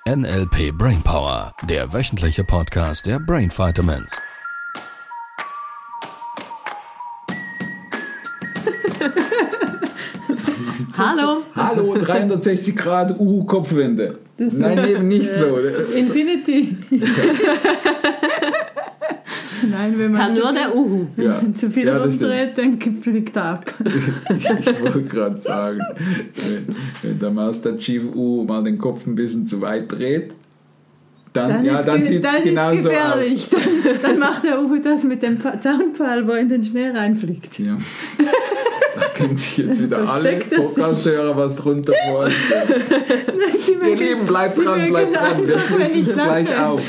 NLP Brainpower, der wöchentliche Podcast der Brain Vitamins. Hallo. Hallo, 360 Grad Kopfwende. Nein, eben nicht so. Infinity. Nein, wenn man kann nur der Uhu. Ja. zu viel rumdreht, dann fliegt er ab. Ich wollte gerade sagen, wenn der Master Chief mal den Kopf ein bisschen zu weit dreht, dann sieht es genauso aus. Dann macht der Uhu das mit dem Zaunpfahl, wo er in den Schnee reinfliegt. Ja. Da können sich jetzt wieder alle Podcast-Hörer was drunter vorstellen. Ihr Lieben, bleibt dran. Wir schließen es gleich auf.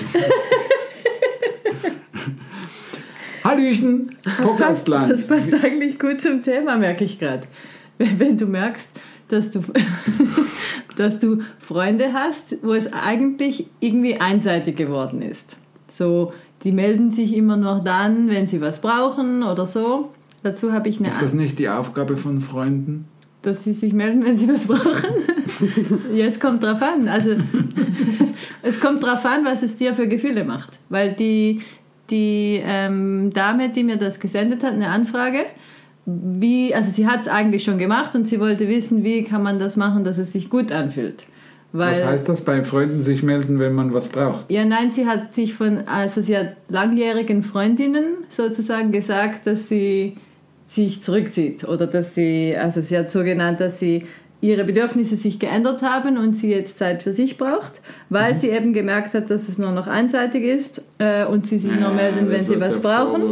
Hallöchen, Podcastland. Das passt eigentlich gut zum Thema, merke ich gerade. Wenn du merkst, dass du Freunde hast, wo es eigentlich irgendwie einseitig geworden ist. So, die melden sich immer nur dann, wenn sie was brauchen oder so. Dazu habe ich eine... Ist das nicht die Aufgabe von Freunden? Dass sie sich melden, wenn sie was brauchen? Ja, es kommt drauf an. Also, es kommt drauf an, was es dir für Gefühle macht. Weil die Dame, die mir das gesendet hat, eine Anfrage, sie hat es eigentlich schon gemacht und sie wollte wissen, wie kann man das machen, dass es sich gut anfühlt. Was heißt das, bei Freunden sich melden, wenn man was braucht? Ja, nein, sie hat langjährigen Freundinnen sozusagen gesagt, dass sie sich zurückzieht oder sie hat so genannt, dass sie ihre Bedürfnisse sich geändert haben und sie jetzt Zeit für sich braucht, weil sie eben gemerkt hat, dass es nur noch einseitig ist und sie sich nur melden, wenn sie was brauchen.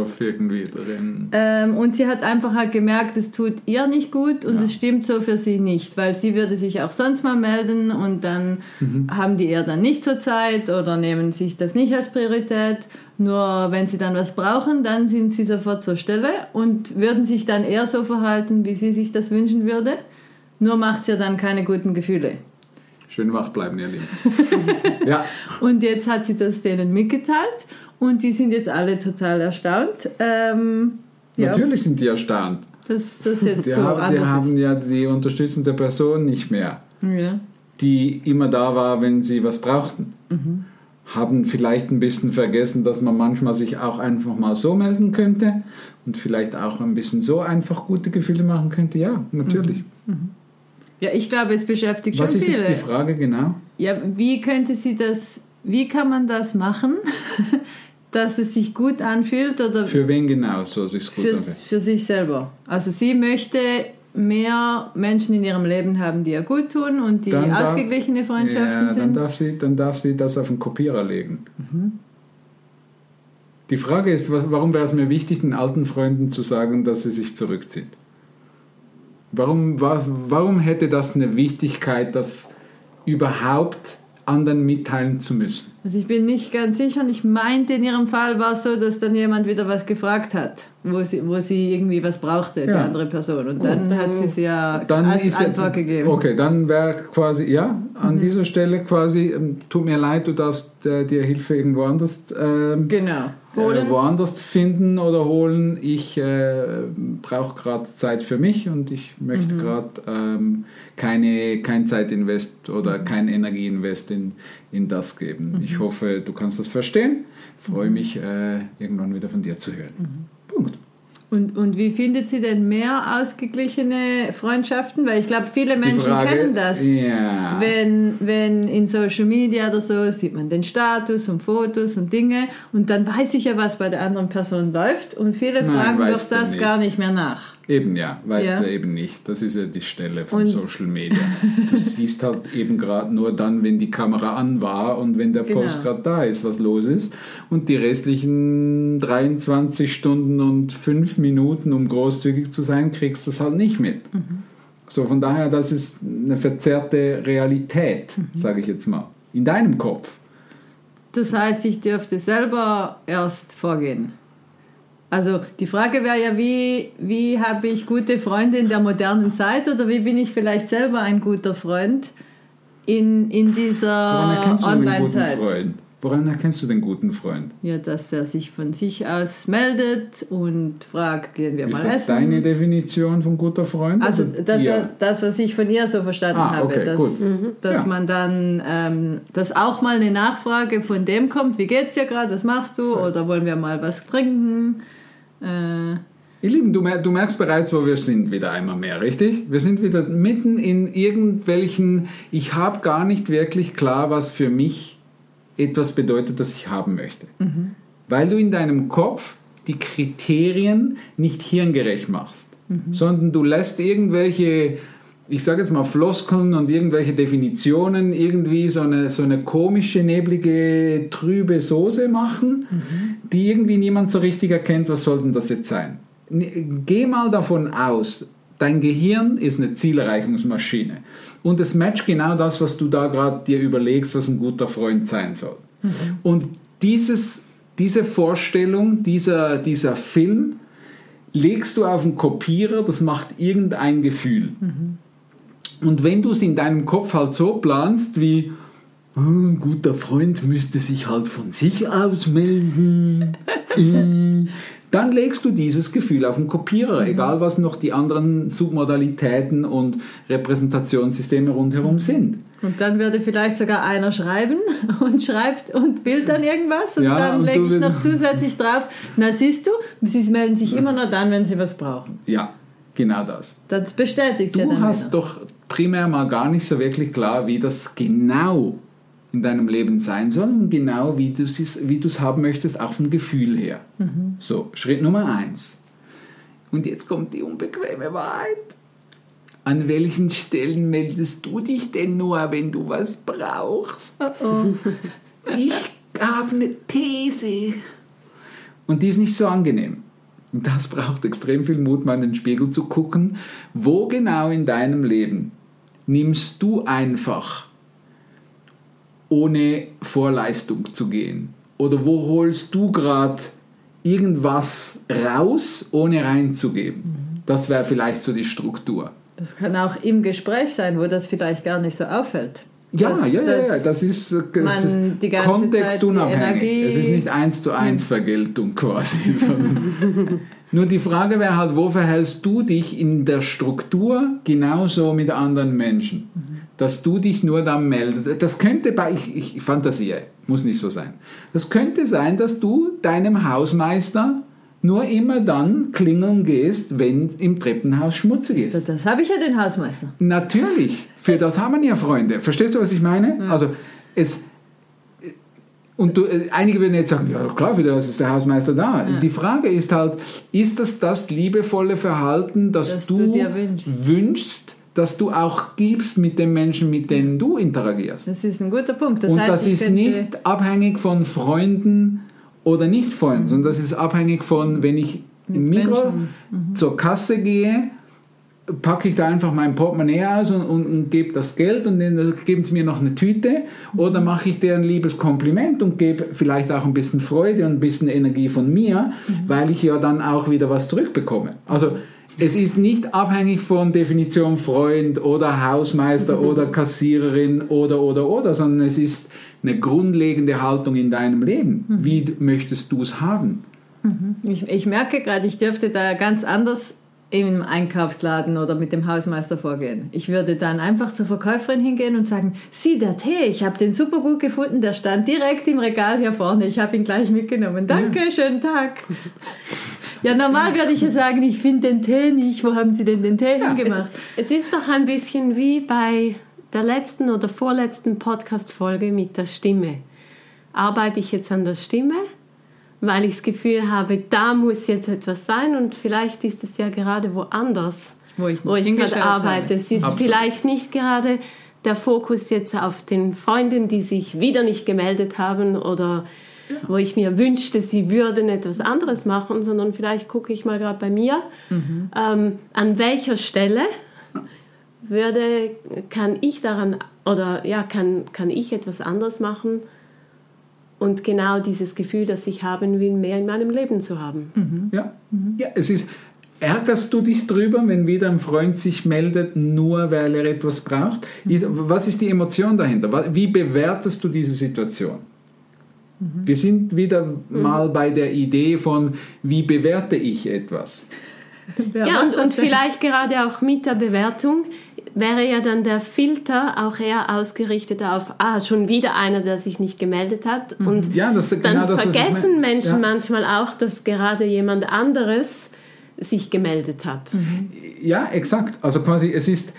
Und sie hat einfach halt gemerkt, es tut ihr nicht gut und es stimmt so für sie nicht, weil sie würde sich auch sonst mal melden und dann haben die eher dann nicht so Zeit oder nehmen sich das nicht als Priorität. Nur wenn sie dann was brauchen, dann sind sie sofort zur Stelle und würden sich dann eher so verhalten, wie sie sich das wünschen würde. Nur macht es ja dann keine guten Gefühle. Schön wach bleiben, ihr Lieben. Ja. Und jetzt hat sie das denen mitgeteilt und die sind jetzt alle total erstaunt. Natürlich sind die erstaunt. Dass das jetzt die so anders ist. Die haben ja die unterstützende Person nicht mehr, die immer da war, wenn sie was brauchten. Haben vielleicht ein bisschen vergessen, dass man manchmal sich auch einfach mal so melden könnte und vielleicht auch ein bisschen so einfach gute Gefühle machen könnte. Ja, natürlich. Ja, ich glaube, es beschäftigt schon viele. Was ist jetzt die Frage genau? Ja, wie kann man das machen, dass es sich gut anfühlt? Oder für wen genau soll es sich gut anfühlen? Für sich selber. Also sie möchte mehr Menschen in ihrem Leben haben, die ihr gut tun und die ausgeglichene Freundschaften sind. Dann darf sie das auf den Kopierer legen. Die Frage ist, warum wäre es mir wichtig, den alten Freunden zu sagen, dass sie sich zurückzieht? Warum hätte das eine Wichtigkeit, das überhaupt anderen mitteilen zu müssen? Also ich bin nicht ganz sicher und ich meinte, in ihrem Fall war es so, dass dann jemand wieder was gefragt hat, wo sie irgendwie was brauchte, die andere Person. Und dann hat sie es ja als Antwort gegeben. Okay, dann wäre quasi, an dieser Stelle quasi, tut mir leid, du darfst dir Hilfe irgendwo anders woanders finden oder holen. Ich brauche gerade Zeit für mich und ich möchte gerade kein Zeitinvest oder kein Energieinvest in das geben. Ich hoffe, du kannst das verstehen. Freue mich, irgendwann wieder von dir zu hören. Punkt. Und wie findet sie denn mehr ausgeglichene Freundschaften? Weil ich glaube, viele Menschen kennen das. Ja. Wenn in Social Media oder so sieht man den Status und Fotos und Dinge und dann weiß ich ja, was bei der anderen Person läuft und viele fragen doch das gar nicht mehr nach. Eben weißt du eben nicht. Das ist ja die Stelle von Social Media. Du siehst halt eben gerade nur dann, wenn die Kamera an war und wenn der Post gerade da ist, was los ist. Und die restlichen 23 Stunden und 5 Minuten, um großzügig zu sein, kriegst du das halt nicht mit. So, von daher, das ist eine verzerrte Realität, sage ich jetzt mal, in deinem Kopf. Das heißt, ich dürfte selber erst vorgehen. Also die Frage wäre ja, wie habe ich gute Freunde in der modernen Zeit oder wie bin ich vielleicht selber ein guter Freund in dieser Online-Zeit? Woran erkennst du den guten Freund? Ja, dass er sich von sich aus meldet und fragt, gehen wir mal essen. Ist das deine Definition von guter Freund? Also das war das, was ich von ihr so verstanden habe. Okay, dass man dann, dass auch mal eine Nachfrage von dem kommt, wie geht's dir gerade, was machst du? Oder wollen wir mal was trinken? Ihr Lieben, du merkst bereits, wo wir sind, wieder einmal mehr, richtig? Wir sind wieder mitten in irgendwelchen, ich habe gar nicht wirklich klar, was für mich etwas bedeutet, das ich haben möchte. Weil du in deinem Kopf die Kriterien nicht hirngerecht machst, sondern du lässt irgendwelche, ich sage jetzt mal Floskeln und irgendwelche Definitionen irgendwie so eine komische, neblige, trübe Soße machen, die irgendwie niemand so richtig erkennt, was soll denn das jetzt sein? Geh mal davon aus, dein Gehirn ist eine Zielerreichungsmaschine und es matcht genau das, was du da gerade dir überlegst, was ein guter Freund sein soll. Und diese Vorstellung, dieser Film, legst du auf den Kopierer, das macht irgendein Gefühl. Und wenn du es in deinem Kopf halt so planst, wie ein guter Freund müsste sich halt von sich aus melden, dann legst du dieses Gefühl auf den Kopierer, egal was noch die anderen Submodalitäten und Repräsentationssysteme rundherum sind. Und dann würde vielleicht sogar einer schreiben und schreibt und will dann irgendwas und dann lege ich noch zusätzlich drauf, na siehst du, sie melden sich immer nur dann, wenn sie was brauchen. Ja, genau das. Das bestätigt ja dann. Du hast doch primär mal gar nicht so wirklich klar, wie das genau in deinem Leben sein soll und genau wie du es haben möchtest, auch vom Gefühl her. So, Schritt Nummer 1. Und jetzt kommt die unbequeme Wahrheit. An welchen Stellen meldest du dich denn nur, wenn du was brauchst? Ich habe eine These. Und die ist nicht so angenehm. Und das braucht extrem viel Mut, mal in den Spiegel zu gucken. Wo genau in deinem Leben nimmst du einfach, ohne Vorleistung zu gehen? Oder wo holst du gerade irgendwas raus, ohne reinzugeben? Das wäre vielleicht so die Struktur. Das kann auch im Gespräch sein, wo das vielleicht gar nicht so auffällt. Ja, das ist kontextunabhängig. Es ist nicht 1:1 Vergeltung quasi. Nur die Frage wäre halt, wo verhältst du dich in der Struktur genauso mit anderen Menschen? Dass du dich nur dann meldest. Das könnte ich fantasiere, muss nicht so sein. Das könnte sein, dass du deinem Hausmeister nur immer dann klingeln gehst, wenn im Treppenhaus schmutzig ist. Für das habe ich ja den Hausmeister. Natürlich, für das haben wir ja Freunde. Verstehst du, was ich meine? Ja. Also einige würden jetzt sagen, ja klar, für das ist der Hausmeister da. Ja. Die Frage ist halt, ist das liebevolle Verhalten, das du dir wünschst, dass du auch gibst mit den Menschen, mit denen du interagierst? Das ist ein guter Punkt. Das ist nicht abhängig von Freunden oder nicht Freunden, sondern das ist abhängig von, wenn ich im Mikro zur Kasse gehe, packe ich da einfach mein Portemonnaie aus und gebe das Geld und dann geben sie mir noch eine Tüte, oder mache ich dir ein liebes Kompliment und gebe vielleicht auch ein bisschen Freude und ein bisschen Energie von mir, weil ich ja dann auch wieder was zurückbekomme. Also es ist nicht abhängig von Definition Freund oder Hausmeister oder Kassiererin oder, sondern es ist eine grundlegende Haltung in deinem Leben. Wie möchtest du es haben? Ich merke gerade, ich dürfte da ganz anders im Einkaufsladen oder mit dem Hausmeister vorgehen. Ich würde dann einfach zur Verkäuferin hingehen und sagen, Sie, der Tee, ich habe den super gut gefunden, der stand direkt im Regal hier vorne, ich habe ihn gleich mitgenommen. Danke, schönen Tag. Ja, normal würde ich ja sagen, ich finde den Tee nicht. Wo haben Sie denn den Tee hingemacht? Es ist doch ein bisschen wie bei der letzten oder vorletzten Podcast-Folge mit der Stimme. Arbeite ich jetzt an der Stimme, weil ich das Gefühl habe, da muss jetzt etwas sein, und vielleicht ist es ja gerade woanders, wo ich gerade arbeite. Es ist vielleicht nicht gerade der Fokus jetzt auf den Freunden, die sich wieder nicht gemeldet haben oder wo ich mir wünschte, sie würden etwas anderes machen, sondern vielleicht gucke ich mal gerade bei mir, an welcher Stelle kann ich daran, oder ja, kann ich etwas anderes machen und genau dieses Gefühl, das ich haben will, mehr in meinem Leben zu haben. Ja, es ist, ärgerst du dich drüber, wenn wieder ein Freund sich meldet, nur weil er etwas braucht? Was ist die Emotion dahinter? Wie bewertest du diese Situation? Wir sind wieder mal bei der Idee von, wie bewerte ich etwas? Ja, und vielleicht gerade auch mit der Bewertung wäre ja dann der Filter auch eher ausgerichtet auf, schon wieder einer, der sich nicht gemeldet hat. Und ja, das, dann genau das, vergessen Menschen manchmal auch, dass gerade jemand anderes sich gemeldet hat. Ja, exakt. Also quasi, es ist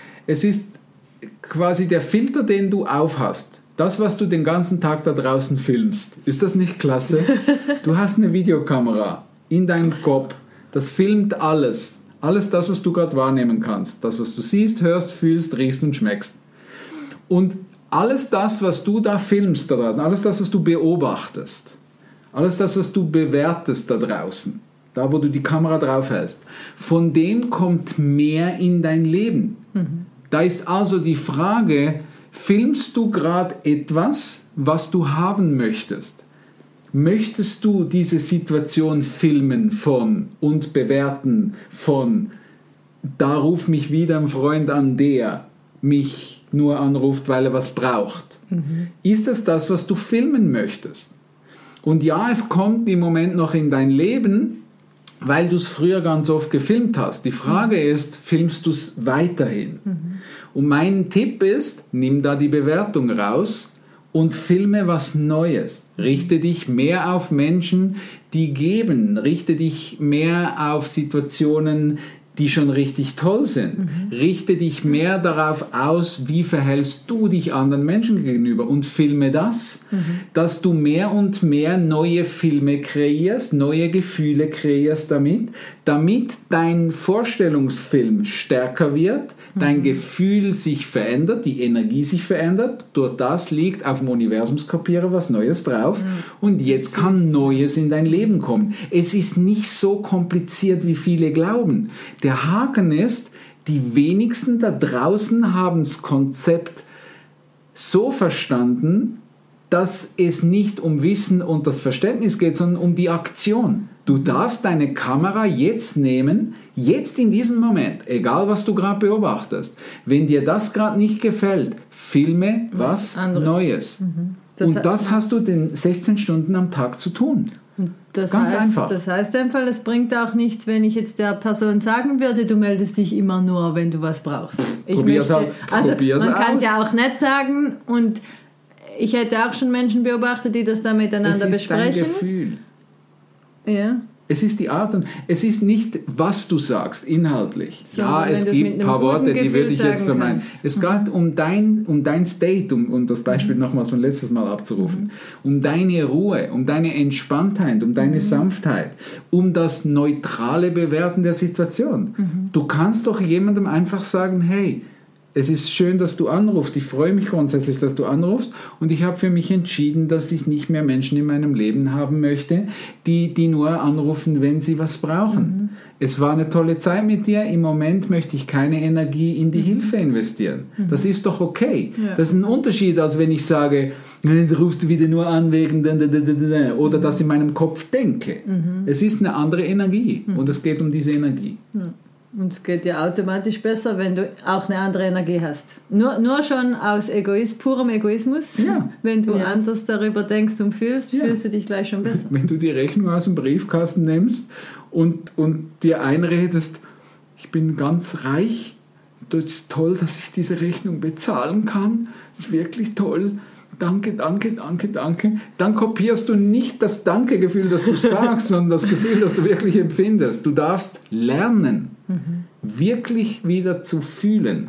quasi der Filter, den du aufhast. Das, was du den ganzen Tag da draußen filmst. Ist das nicht klasse? Du hast eine Videokamera in deinem Kopf. Das filmt alles. Alles das, was du gerade wahrnehmen kannst. Das, was du siehst, hörst, fühlst, riechst und schmeckst. Und alles das, was du da filmst da draußen, alles das, was du beobachtest, alles das, was du bewertest da draußen, da, wo du die Kamera drauf hältst, von dem kommt mehr in dein Leben. Da ist also die Frage, filmst du gerade etwas, was du haben möchtest? Möchtest du diese Situation filmen von und bewerten von, da ruft mich wieder ein Freund an, der mich nur anruft, weil er was braucht? Ist das, was du filmen möchtest? Und ja, es kommt im Moment noch in dein Leben, weil du es früher ganz oft gefilmt hast. Die Frage ist, filmst du es weiterhin? Und mein Tipp ist, nimm da die Bewertung raus und filme was Neues. Richte dich mehr auf Menschen, die geben. Richte dich mehr auf Situationen, die schon richtig toll sind. Richte dich mehr darauf aus, wie verhältst du dich anderen Menschen gegenüber und filme das, dass du mehr und mehr neue Filme kreierst, neue Gefühle kreierst damit dein Vorstellungsfilm stärker wird, dein Gefühl sich verändert, die Energie sich verändert, durch das liegt auf dem Universumskopierer was Neues drauf und jetzt kann Neues in dein Leben kommen. Es ist nicht so kompliziert, wie viele glauben. Der Haken ist, die wenigsten da draußen haben das Konzept so verstanden, dass es nicht um Wissen und das Verständnis geht, sondern um die Aktion. Du darfst deine Kamera jetzt nehmen, jetzt in diesem Moment, egal was du gerade beobachtest. Wenn dir das gerade nicht gefällt, filme was Neues. Und das hast du den 16 Stunden am Tag zu tun. Ganz einfach. Das heißt einfach, es bringt auch nichts, wenn ich jetzt der Person sagen würde, du meldest dich immer nur, wenn du was brauchst. Probier's man kann es ja auch nicht sagen und ich hätte auch schon Menschen beobachtet, die das da miteinander besprechen. Es ist dein Gefühl. Ja. Es ist die Art und es ist nicht, was du sagst, inhaltlich. So, ja, es gibt ein paar Worte, die würde ich jetzt vermeiden. Es geht um dein State, um das Beispiel nochmal so ein letztes Mal abzurufen, um deine Ruhe, um deine Entspanntheit, um deine Sanftheit, um das neutrale Bewerten der Situation. Du kannst doch jemandem einfach sagen, hey, es ist schön, dass du anrufst. Ich freue mich grundsätzlich, dass du anrufst. Und ich habe für mich entschieden, dass ich nicht mehr Menschen in meinem Leben haben möchte, die nur anrufen, wenn sie was brauchen. Es war eine tolle Zeit mit dir. Im Moment möchte ich keine Energie in die Hilfe investieren. Das ist doch okay. Ja. Das ist ein Unterschied, als wenn ich sage, du rufst wieder nur an wegen oder das in meinem Kopf denke. Es ist eine andere Energie und es geht um diese Energie. Ja. Und es geht dir automatisch besser, wenn du auch eine andere Energie hast. Nur schon aus purem Egoismus. Ja. Wenn du anders darüber denkst und fühlst, fühlst du dich gleich schon besser. Wenn du die Rechnung aus dem Briefkasten nimmst und dir einredest, ich bin ganz reich, das ist toll, dass ich diese Rechnung bezahlen kann, das ist wirklich toll. Danke, danke, danke, danke. Dann kopierst du nicht das Danke-Gefühl, das du sagst, sondern das Gefühl, das du wirklich empfindest. Du darfst lernen, wirklich wieder zu fühlen.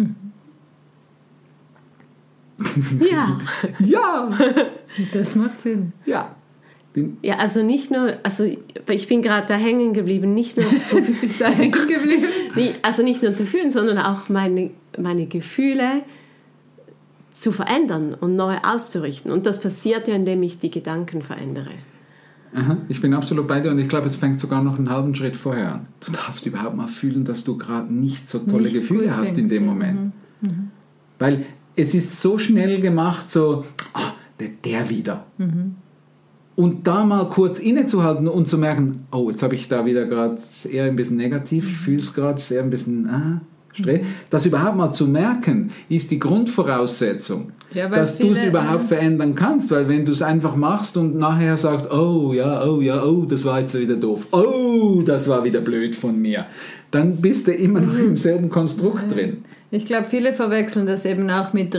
Ja. Ja. Das macht Sinn. Ja. Ja, also nicht nur, ich bin gerade da hängen geblieben, nicht nur zu, du bist da hängen geblieben. Also nicht nur zu fühlen, sondern auch meine Gefühle zu verändern und neu auszurichten. Und das passiert ja, indem ich die Gedanken verändere. Aha, ich bin absolut bei dir und ich glaube, es fängt sogar noch einen halben Schritt vorher an. Du darfst überhaupt mal fühlen, dass du gerade nicht so tolle Gefühle hast in dem Moment. Weil es ist so schnell gemacht, so, der wieder. Und da mal kurz innezuhalten und zu merken, oh, jetzt habe ich da wieder gerade eher ein bisschen negativ, ich fühle es gerade, ist eher ein bisschen, Das überhaupt mal zu merken, ist die Grundvoraussetzung, dass du es überhaupt verändern kannst. Weil wenn du es einfach machst und nachher sagst, oh, das war jetzt wieder doof, oh, das war wieder blöd von mir, dann bist du immer noch im selben Konstrukt drin. Ich glaube, viele verwechseln das eben auch mit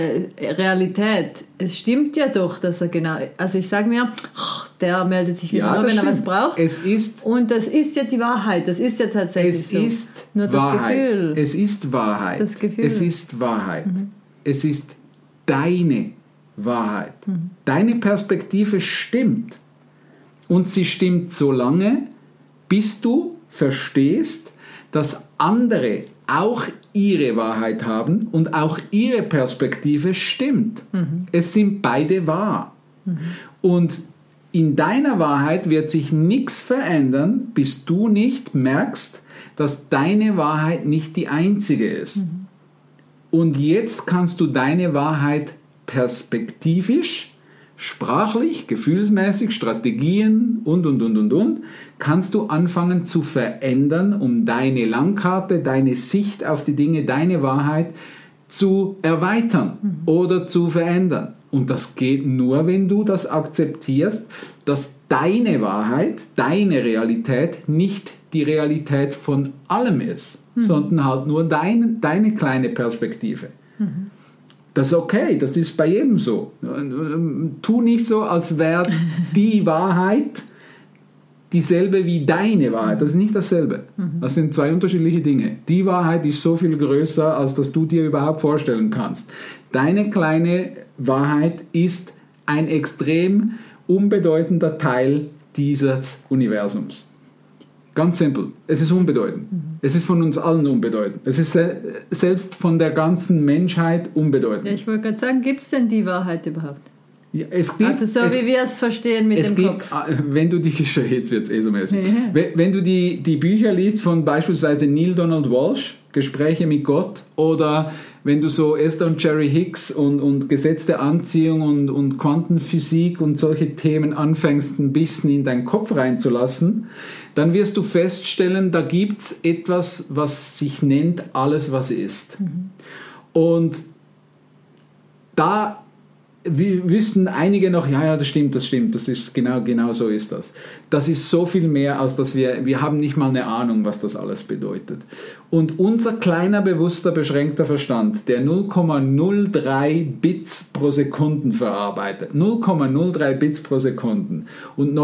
Realität. Es stimmt ja doch, dass er genau... Also ich sage mir, der meldet sich wieder nur, wenn er was braucht. Und das ist ja die Wahrheit. Das ist ja tatsächlich so. Es ist nur Wahrheit. Das Gefühl. Es ist Wahrheit. Das Gefühl. Es ist Wahrheit. Es ist deine Wahrheit. Deine Perspektive stimmt. Und sie stimmt so lange, bis du verstehst, dass andere auch ihre Wahrheit haben und auch ihre Perspektive stimmt. Es sind beide wahr. Und in deiner Wahrheit wird sich nichts verändern, bis du nicht merkst, dass deine Wahrheit nicht die einzige ist. Und jetzt kannst du deine Wahrheit perspektivisch, sprachlich, gefühlsmäßig, Strategien und, kannst du anfangen zu verändern, um deine Landkarte, deine Sicht auf die Dinge, deine Wahrheit zu erweitern oder zu verändern. Und das geht nur, wenn du das akzeptierst, dass deine Wahrheit, deine Realität nicht die Realität von allem ist, sondern halt nur deine kleine Perspektive. Das ist okay, das ist bei jedem so. Tu nicht so, als wäre die Wahrheit dieselbe wie deine Wahrheit. Das ist nicht dasselbe. Das sind zwei unterschiedliche Dinge. Die Wahrheit ist so viel größer, als dass du dir überhaupt vorstellen kannst. Deine kleine Wahrheit ist ein extrem unbedeutender Teil dieses Universums. Ganz simpel. Es ist unbedeutend. Es ist von uns allen unbedeutend. Es ist selbst von der ganzen Menschheit unbedeutend. Ja, ich wollte gerade sagen, gibt es denn die Wahrheit überhaupt? Ja, also so wie wir es verstehen mit dem Kopf. Wenn du jetzt wird es so mäßig. Ja. Wenn du die Bücher liest von beispielsweise Neil Donald Walsh, Gespräche mit Gott, oder wenn du so Esther und Jerry Hicks und Gesetz der Anziehung und Quantenphysik und solche Themen anfängst, ein bisschen in deinen Kopf reinzulassen, dann wirst du feststellen, da gibt es etwas, was sich nennt alles, was ist. Und da wüssten einige noch, ja, das stimmt, das ist genau so ist das. Das ist so viel mehr, als dass wir haben nicht mal eine Ahnung, was das alles bedeutet. Und unser kleiner, bewusster, beschränkter Verstand, der 0,03 Bits pro Sekunden verarbeitet, 0,03 Bits pro Sekunden und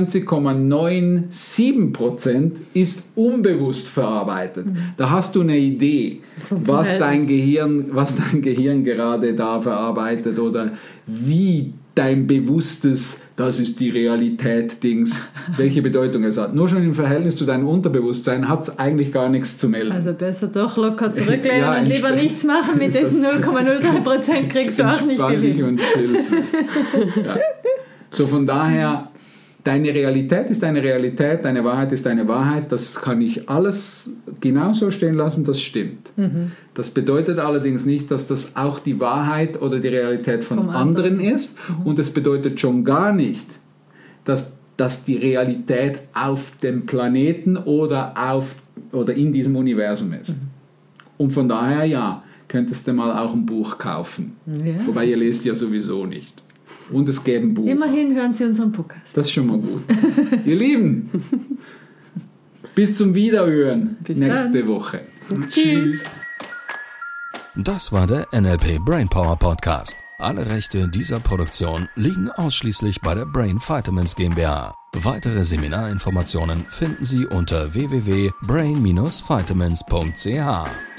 99,97% ist unbewusst verarbeitet. Da hast du eine Idee, was dein Gehirn gerade da verarbeitet oder wie dein bewusstes, das ist die Realität-Dings, welche Bedeutung es hat. Nur schon im Verhältnis zu deinem Unterbewusstsein hat es eigentlich gar nichts zu melden. Also besser doch locker zurücklehnen und lieber nichts machen. Mit diesen 0,03% kriegst du auch nicht gelingen. Und ja. So von daher, deine Realität ist deine Realität, deine Wahrheit ist deine Wahrheit. Das kann ich alles genauso stehen lassen, das stimmt. Das bedeutet allerdings nicht, dass das auch die Wahrheit oder die Realität von anderen ist. Und es bedeutet schon gar nicht, dass die Realität auf dem Planeten oder in diesem Universum ist. Und von daher, ja, könntest du mal auch ein Buch kaufen. Ja. Wobei ihr lest ja sowieso nicht. Und es gäbe ein Buch. Immerhin hören Sie unseren Podcast. Das ist schon mal gut. Ihr Lieben, bis zum Wiederhören nächste Woche. Tschüss. Das war der NLP Brainpower Podcast. Alle Rechte dieser Produktion liegen ausschließlich bei der Brain Vitamins GmbH. Weitere Seminarinformationen finden Sie unter www.brain-vitamins.ch.